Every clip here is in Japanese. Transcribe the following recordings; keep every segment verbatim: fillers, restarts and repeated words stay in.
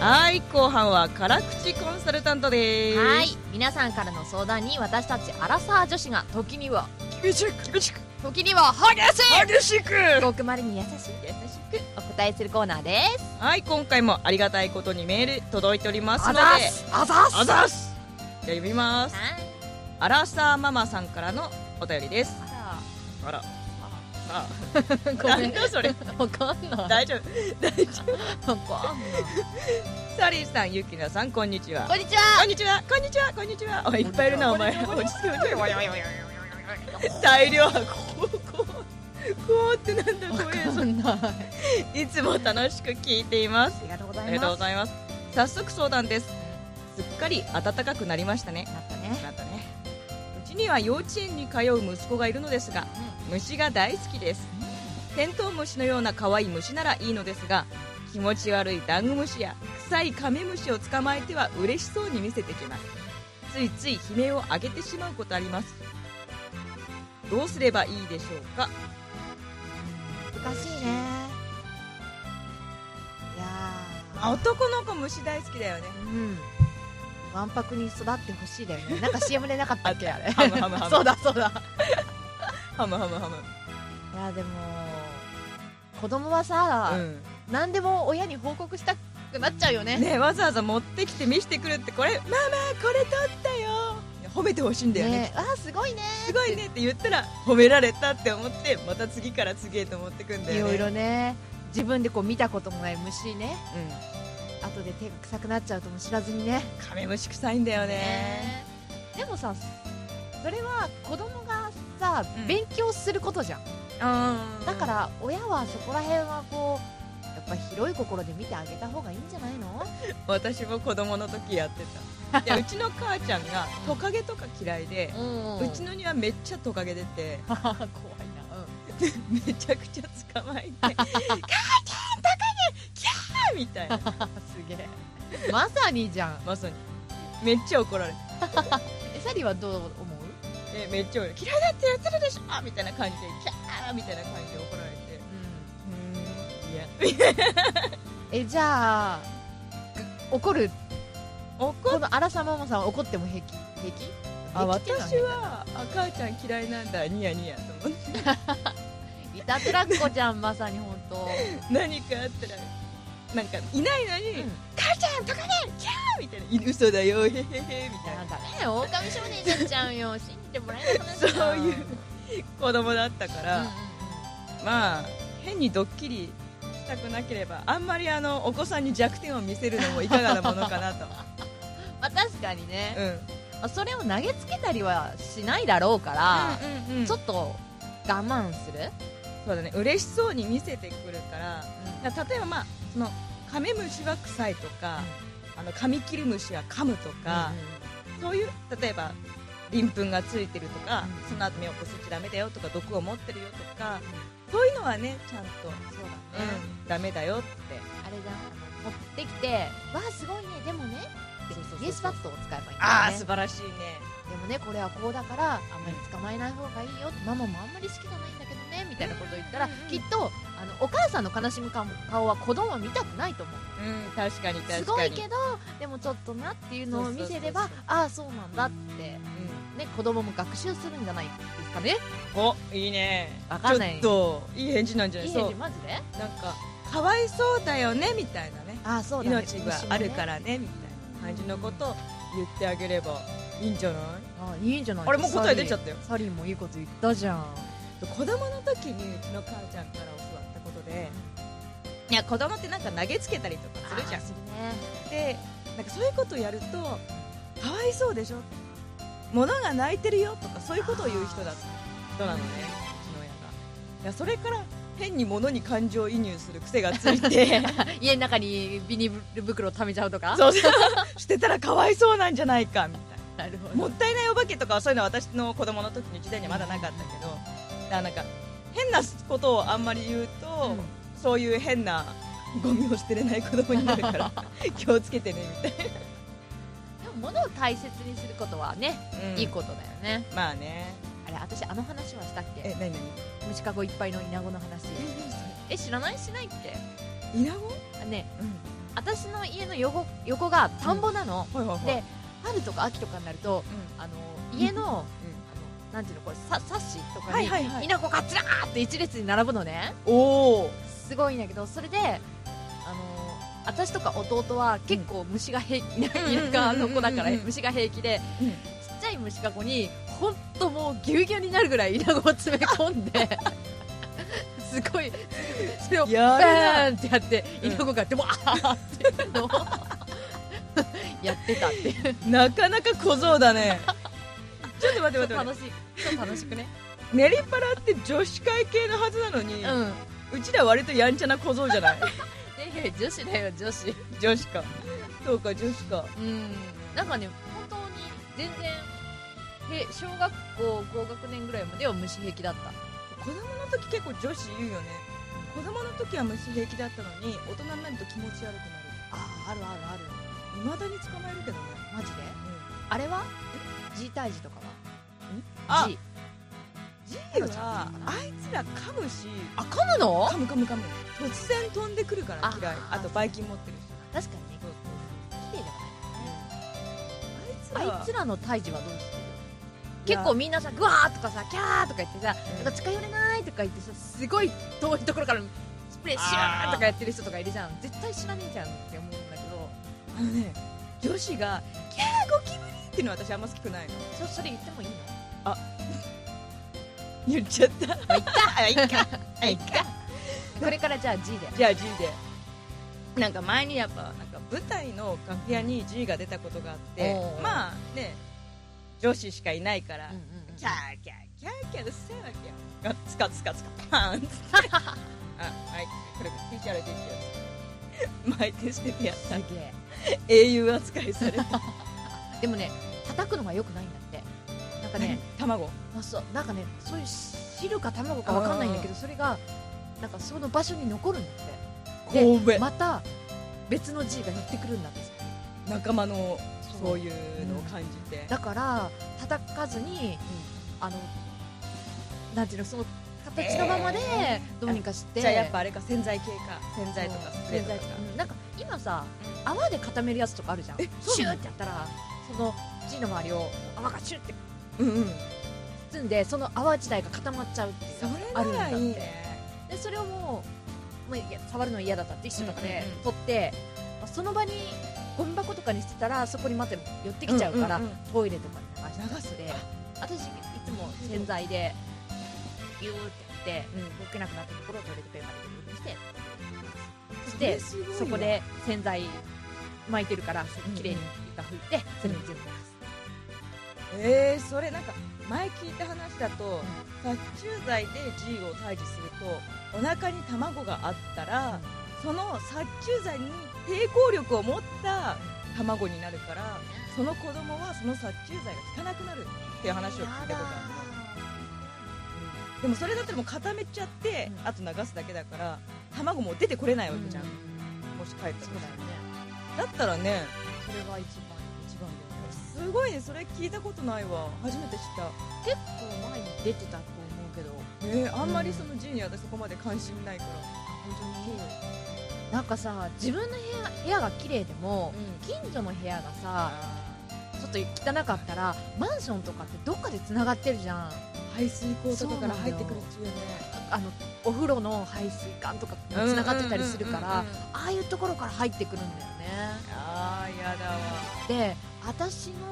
はい、後半は辛口コンサルタントです。 はい、皆さんからの相談に私たちアラサー女子が時には厳しく厳しく時には激しい激しくごくまれに優しい優しくお答えするコーナーです。 はい、今回もありがたいことにメール届いておりますので、 あざすあざすあざすじゃあ読みます。 はい、 アラサーママさんからのお便りです。 ああらあらごめんなんだそれわかんない大丈夫大丈夫わかんないサリーさん、ゆきなさん、こんにちは。 こんにちはこんにちはこんにちはこんにちは。あ、いっぱいいるなお前。 こんにちは落ち着け落ち着け大量こうこうこうってなんだこれ。 わかんないいつも楽しく聞いています。 ありがとうございます。 ありがとうございます。早速相談です。すっかり暖かくなりましたね。 なったね。 なったね。うちには幼稚園に通う息子がいるのですが、虫が大好きです。テントウムシのような可愛い虫ならいいのですが、気持ち悪いダンゴムシや臭いカメムシを捕まえては嬉しそうに見せてきます。ついつい悲鳴を上げてしまうことあります。どうすればいいでしょうか。 難しいね。いやまあ、男の子虫大好きだよね。 うんわんぱくに育ってほしいだよね。なんか シーエム でなかったっけあれ。 ハムハムハムそうだそうだ。 ハムハムハム。 いやでも子供はさ、 うん何でも親に報告したくなっちゃうよね。 ね、わざわざ持ってきて見せてくるって、これママこれ撮ったよ、褒めてほしいんだよね。 ね、あーすごいねすごいねって言ったら褒められたって思って、また次から次へと持ってくんだよね。 いろいろね、自分でこう見たこともない虫ね、 うん、 後で手が臭くなっちゃうとも知らずにね。 カメムシ臭いんだよね。 ねでもさ、それは子供がさ、 うん勉強することじゃん。 うんだから親はそこら辺はこうやっぱ広い心で見てあげた方がいいんじゃないの。 私も子供の時やってた。いや、うちの母ちゃんがトカゲとか嫌いで、 うんうちの庭めっちゃトカゲ出て怖いな、 めちゃくちゃ捕まえて母ちゃんトカゲキャーみたいな。 すげえまさにじゃん。 まさにめっちゃ怒られて、 えサリーはどう思う。 えめっちゃ嫌いだってやってるでしょみたいな感じでキャーみたいな感じで怒られて、うーんいやえじゃあぐ怒る怒っこの荒さママさんは怒っても平気平気。 あ平気って私いうの変だなはあ母ちゃん嫌いなんだニヤニヤと思っていたずらっ子ちゃんまさに本当。 何かあったらなんかいないのに、 うん母ちゃんトカゲキャーみたいな、嘘だよへへへみたいな、 ダメよ、狼少年になっちゃうよ。信じてもらえなくなっちゃう。 そういう子供だったから、 うんうんまあ変にドッキリしたくなければあんまりあのお子さんに弱点を見せるのもいかがなものかなとまあ、確かにね、 うんまあ、それを投げつけたりはしないだろうから、 うんうんうんちょっと我慢する、 そうだね、嬉しそうに見せてくるから、だから例えばまあそのカメムシは臭いとか、あのカミキリムシは噛むとか、そういう例えば鱗粉がついてるとか、 うんその後目をこすっちゃダメだよとか毒を持ってるよとか、そういうのはねちゃんとそうだね、 うん、ダメだよって。 あれじゃん、あの持ってきてわあすごいね、でもねそうそうそうそうイエスパッドを使えばいいんだよね。 ああ素晴らしいね。 でもねこれはこうだからあんまり捕まえない方がいいよ、ママもあんまり好きじゃないんだけどねみたいなことを言ったら、 うんうんうんきっとあのお母さんの悲しむ顔顔は子供は見たくないと思う。 うん確かに確かにすごいけどでもちょっとなっていうのを見せれば、 そうそうそうああそうなんだってね、子供も学習するんじゃないですかね。 おいいね。 わかんないちょっといい返事なんじゃない。 いい返そう事マジで。 なんかかわいそうだよねみたいなね、 ああそうだね、 命があるからねみたいな感じのことを言ってあげればいいんじゃない。 ああいいんじゃない。 あれもう答え出ちゃったよ。 サリーもいいこと言ったじゃん。 子供の時にうちの母ちゃんから教わったことで、いや子供ってなんか投げつけたりとかするじゃん。 あーするね。 でなんかそういうことをやるとかわいそうでしょ、物が泣いてるよとかそういうことを言う人だ人なのね、うちの親が。いやそれから変に物に感情移入する癖がついて家の中にビニール袋を溜めちゃうとか。 そうそうしてたらかわいそうなんじゃないかみたいな。 なるほど。 もったいないお化けとかはそういうのは私の子供の時の時代にはまだなかったけど、だからなんか変なことをあんまり言うと、 うんそういう変なゴミを捨てれない子供になるから気をつけてねみたいな。 でも物を大切にすることはね、 うんいいことだよね。 まあね。 あれ私あの話はしたっけ。 え、なになに。 虫かごいっぱいのイナゴの話。え知らないしないっけ。 イナゴ。 あねうん私の家の横横が田んぼなの、 はいはいはい。 で春とか秋とかになるとうんあの家の、あのなんていうのこれさサッシとかにはいはいはい稲子がずらーって一列に並ぶのね。 おお。 すごいんだけど、それであの私とか弟は結構虫が平気、田舎の子だから虫が平気で、 うんちっちゃい虫かごに本当もうぎゅうぎゅうになるぐらい稲子を詰め込んですごいそれをバやるなーンってやってうん稲子がでもあーっていうのをやってたっていうなかなか小僧だね。ちょっと待って待って待っ楽しい超楽しくね。 て。練馬らって女子会系のはずなのに、 うんうちら割とやんちゃな小僧じゃない？ いや女子だよ女子。 女子か。そうか女子か。 うんなんかね本当に全然へ小学校高学年ぐらいまでは虫平気だった。 子供の時結構女子言うよね。子供の時は虫平気だったのに大人になると気持ち悪くなる。 ああるあるある未だに捕まえるけどね。 マジで。あれは G 退治とかあは G G はあいつら噛むし、 あ噛むの噛む噛む噛む。突然飛んでくるから嫌い。 ああとバイキン持ってるし。 確かにね綺麗だあいつらはからね。あいつらの退治はどうしてる？ いや結構みんなさグワーとかさキャーとか言ってさ、 うんなんか近寄れないとか言ってさすごい遠いところからスプレーシューとかやってる人とかいるじゃん。絶対知らねえじゃんって思うんだけど、 あのね、女子がキャーゴキブリっていうのは私あんま好きくないの。 そそれ言ってもいいの？ 言っちゃった。あ、いっか。あ、いっか。あ、いっか。 これからじゃあ G で。 じゃあ G で。なんか前にやっぱなんか舞台の楽屋に G が出たことがあっておー、 まあね、女子しかいないから、 うんうんうんキャーキャーキャーキャーうっせえわけよ。ガッツカツカツカパーンっつってあ、はい、これ ティーチャーで ティーチャー巻いて捨ててやったすげえ。 英雄扱いされてでもね叩くのが良くないんだって。なんかね卵あそうなんかねそういう汁か卵かわかんないんだけど、それがなんかその場所に残るんだって。で神戸また別の G が寄ってくるんだってさ。 仲間のそうそういうのを感じて、 だから叩かずにあのなんていうのその形のままでえーどうにかして、 じゃあやっぱあれか洗剤系か洗剤とかスプレー洗剤とかうんなんか今さ泡で固めるやつとかあるじゃん。 えそうシュなのーってやったらその G の周りを泡がシューってうんうん包んでその泡自体が固まっちゃうっていうそのがれあるんだって。 ならいいねでそれをもう、まあ、いや触るの嫌だったって一緒とかでうんうんうん取って、まあその場にゴミ箱とかに捨てたらそこにまた寄ってきちゃうから、 うんうんうんトイレとかに流流すして私いつも洗剤でギューってやってうん動けなくなったところをトイレットペーパーでグルグルしてそしてそれすごいわそこで洗剤巻いてるからそれきれいに床拭いてそれに全部流す。 えー、それなんか前聞いた話だと殺虫剤で G を退治するとお腹に卵があったら、その殺虫剤に抵抗力を持った卵になるからその子供はその殺虫剤が効かなくなるっていう話を聞いたことある。でもそれだったらもう固めちゃって、 うんあと流すだけだから卵も出てこれないわけじゃん、 うんもし帰ったらそうだよね。 だったらねそれが一番一番だよね。すごいね、それ聞いたことないわ、初めて知った。 結構前に出てたと思うけどえー、あんまりその G に私そこまで関心ないから。 本当になんかさ自分の部屋部屋が綺麗でも、近所の部屋がさちょっと汚かったらマンションとかってどっかでつながってるじゃん。 排水溝とかから入ってくるっていうね。 あのお風呂の排水管とかつながってたりするからうんうんうんうんああいうところから入ってくるんだよね。 あーやだわ。 で私の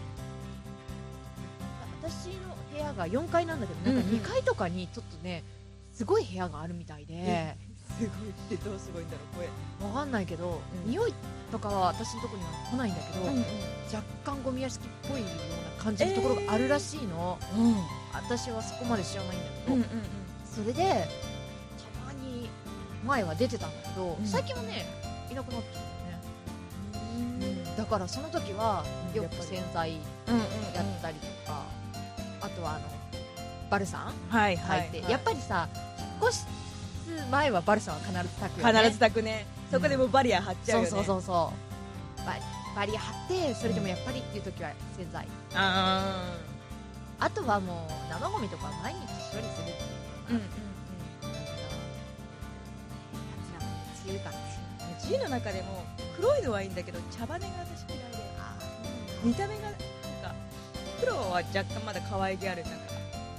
私の部屋がよんかいなんだけどなんかうんうんにかいとかにちょっとねすごい部屋があるみたいで、 えすごいってどうすごいんだろうこれ。 わかんないけど、 うん匂いとかは私のところには来ないんだけど、 うんうん若干ゴミ屋敷っぽいような感じのところがあるらしいの、 うん私はそこまで知らないんだけど、 うんうんそれでたまに前は出てたんだけど、 うん最近はねいなくなっちゃうんだよね、 うんだからその時はよく洗剤やうんうんったりとか、あとはあのバルサンはい入って、 はいはいやっぱりさ引っ越す前はバルサンは必ず炊くよね。 必ず炊くね。そこでもうバリア張っちゃうよね。 そうそうそうそうババリア張ってそれでもやっぱりっていう時は洗剤、 ああとはもう生ゴミとか毎日処理するっていうーうんうんのが、やつらも強いからね。 うん。G の中でも黒いのはいいんだけど茶羽が私嫌いで、見た目がなんか黒は若干まだ可愛げあるんだから、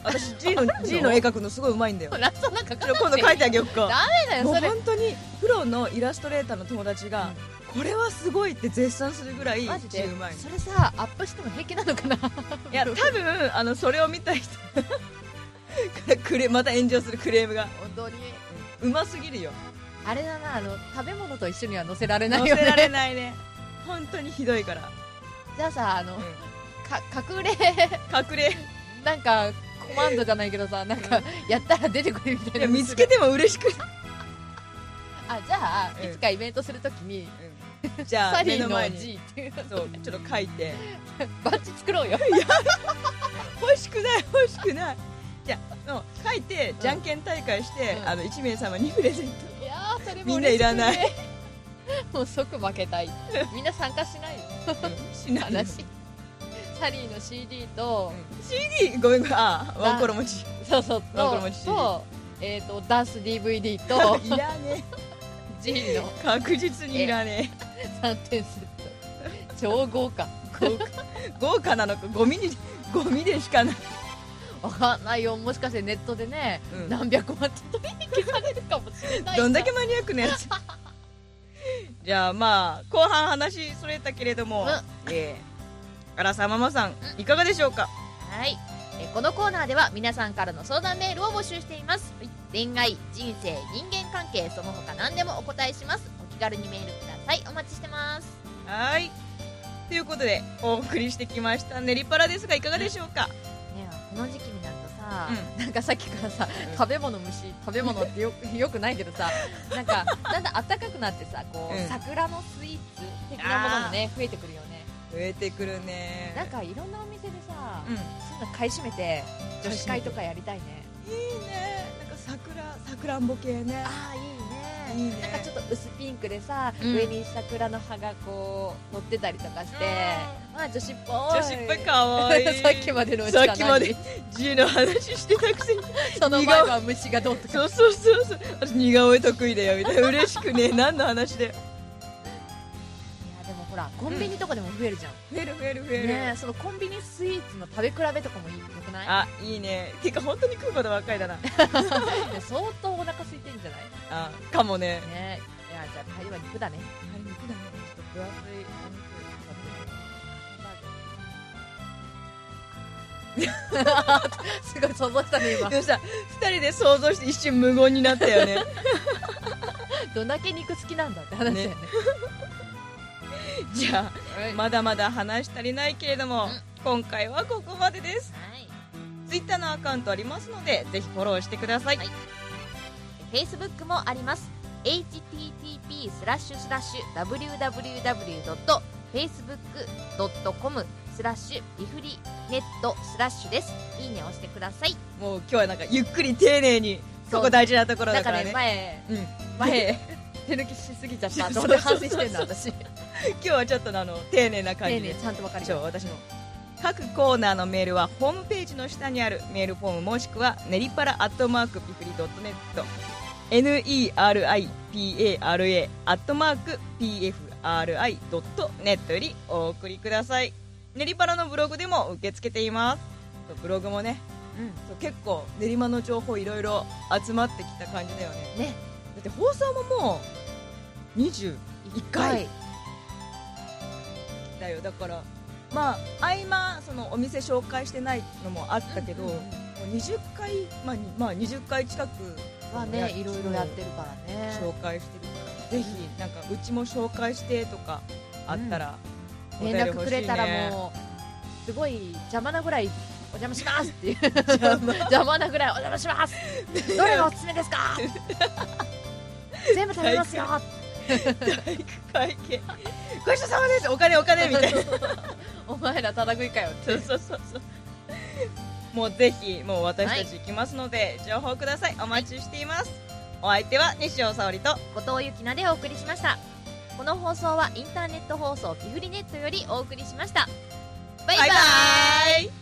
私 G のG の絵描くのすごいうまいんだよ。 そんな描かなくていい。 今度描いてあげよっか。 ダメだよもうそれ。 本当にプロのイラストレーターの友達が、これはすごいって絶賛するぐらいマジでうまい。 それさアップしても平気なのかな。いや多分あのそれを見た人クレまた炎上するクレームが本当にうますぎるよ。 あれだな、あの食べ物と一緒には載せられないよね。 載せられないね。本当にひどいから。 じゃあさ、あの、 うん、 か隠れ隠れなんかコマンドじゃないけどさ、なんか、うん、やったら出てくるみたいな。 いや見つけても嬉しくあ、じゃあ、 うん、 いつかイベントするときに、 うん、じゃあサリーの目の前に G っていうそうちょっと書いてバッジ作ろうよ。 いや欲しくない欲しくない。じゃあの書いてじゃんけん大会して、うん、あのいちめいさまにプレゼント。 いやーそれもみんないらない。 もう即負けたい。みんな参加しないよ。 しない話。サリーの シーディー と、 うん、シーディー ごめんごめん、あワンコロ持ち。 そうそうワンコロ持ち シーディーと、えーとダンス ディーブイディー といらね G の確実にいらねさんてんセット。超豪華。 豪華豪華なのかゴミにゴミでしかない。 わかんないよ、もしかしてネットでね、うん、何百万って取りに消されるかもしれない。 どんだけマニアックなやつ。じゃあまあ後半話それたけれども、うん、えー、荒沢ママさん、うん、いかがでしょうか。 はい、えこのコーナーでは皆さんからの相談メールを募集しています。恋愛、人生、人間関係、その他何でもお答えします。お気軽にメールください。お待ちしてます。 はい、ということでお送りしてきましたネリパラですがいかがでしょうか。 ね、この時期になるとさ、 うん、 なんかさっきからさ、 うん、 食べ物虫食べ物ってよよくないけどさ、なんかだんだん暖かくなってさ、こう、うん、桜のスイーツ的なものもね増えてくるよね。 増えてくるね。 なんかいろんなお店でさ、 うん、 そういうの買い占めて女子会とかやりたいね。 いいね。なんか桜さくらんぼ系ね。 ああいいね。いいね。なんかちょっと薄ピンクでさ、うん、上に桜の葉がこう乗ってたりとかして、まあ女子っぽい。 女子っぽいかわいい。 さっきまでのうちさっきまで G の話してたくせにその前は虫がどうとか。 そうそうそうそう。私似顔絵得意だよみたいな。嬉しくね。何の話だよ。 ほらコンビニとかでも増えるじゃん、 うん、増える増える増える、 ね、そのコンビニスイーツの食べ比べとかもいいよくない？ あ、いいね。てか本当に食うことばっかりだな。 相当お腹空いてるんじゃない？ あ、かもね。 ね、いやじゃあ帰りは肉だね。 帰り肉だね。ちょっと分厚いお肉すごい想像したね今。 でもさ、二人で想像して一瞬無言になったよね。 どんだけ肉好きなんだって話だよね。ねじゃあ、はい、まだまだ話足りないけれども、うん、今回はここまでです。はい、ツイッターのアカウントありますのでぜひフォローしてください。はい、 Facebook もあります。 エイチティーティーピースラッシュスラッシュダブリューダブリューダブリュードットフェイスブックドットコムスラッシュリフリネットスラッシュです。いいね押してください。 もう今日はなんかゆっくり丁寧に、ここ大事なところだからね。 なんかね前、うん、前手抜きしすぎちゃったと反省してんだ私。 今日はちょっとあの丁寧な感じで、 丁寧ちゃんと分かるよ。私も各コーナーのメールはホームページの下にあるメールフォームもしくはネリパラアットマークピフリドットネット ネリパラ アットマーク ピエフアールアイ ドットネットよりお送りください。ネリパラのブログでも受け付けています。ブログもね、うん、そう結構練馬の情報いろいろ集まってきた感じだよね。 ね、 だって放送ももうにじゅういっかいだよ。だからまあ合間そのお店紹介してないのもあったけど、うんうんうん、もうにじゅっかい、まあ、まあにじゅっかい近くはねいろいろやってるからね、 紹介してるから、ぜひなんかうちも紹介してとかあったら、 うん、連絡くれたらもうすごい邪魔なぐらいお邪魔しますっていう邪魔なぐらいお邪魔しますどれがおすすめですか全部食べますよ体育会系ごちそうさまです、お金お金みたいなお前らただ食いかよって。 そうそうそうそう。もうぜひもう私たち行きますので、はい、情報ください。お待ちしています。お相手は西尾沙織と後藤ゆきなでお送りしました。この放送はインターネット放送ピフリネットよりお送りしました。バイバイ、バイバイ。